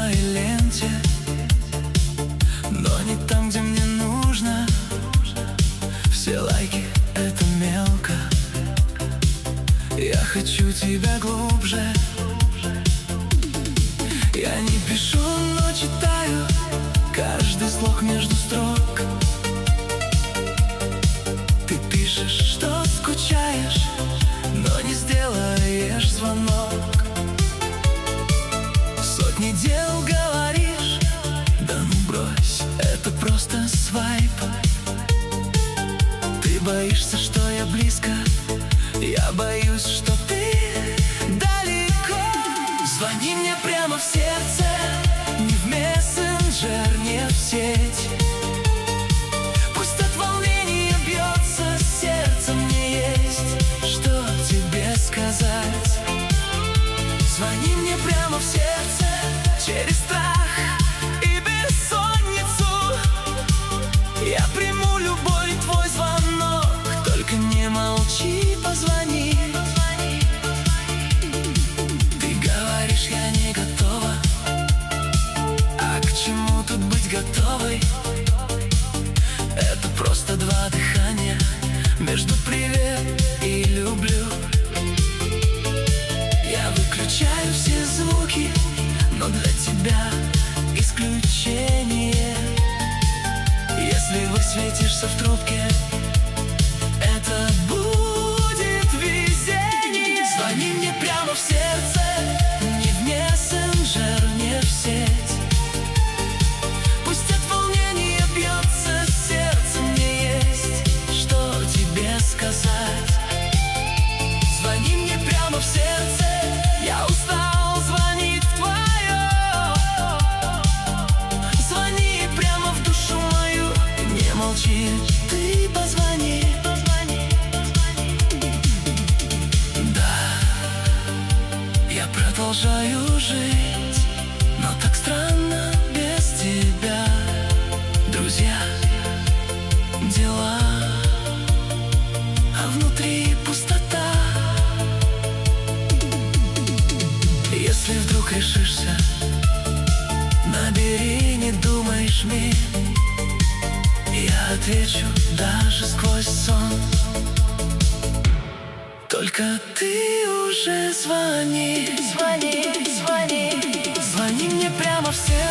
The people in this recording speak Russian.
моей ленте, но не там, где мне нужно. Все лайки — это мелко. Я хочу тебя глубже. Я не пишу, но читаю каждый слог между строк. Ты пишешь, что скучаешь, но не сделаешь звонок. Сотни дел говоришь, да ну брось, это просто свайп. Ты боишься, что я близко, я боюсь, что ты далеко. Звони мне прямо в сердце, не в мессенджер, не в сеть. Пусть от волнения бьется сердце, мне есть что тебе сказать. Звони мне прямо в сердце, через страх и бессонницу. Я приму любой твой звонок, только не молчи, позвони. Ты говоришь, я не готова, а к чему тут быть готовой? Это просто два дыхания между привет и люблю. Я выключаю все звуки, но для тебя исключение. Если высветишься в трубке, это будет везение. Звони мне прямо в сердце, не в мессенджер, не в сеть. Пусть от волнения бьется сердце, мне есть что тебе сказать. Звони мне прямо в сердце, я устал звонить в твое. Звони прямо в душу мою, не молчи, ты позвони. Да, я продолжаю жить, но так странно без тебя. Друзья, дела, а внутри пустота. Если вдруг решишься, набери, не думай, жми. Я отвечу даже сквозь сон. Только ты уже звони. Звони, звони, звони мне прямо в сердце.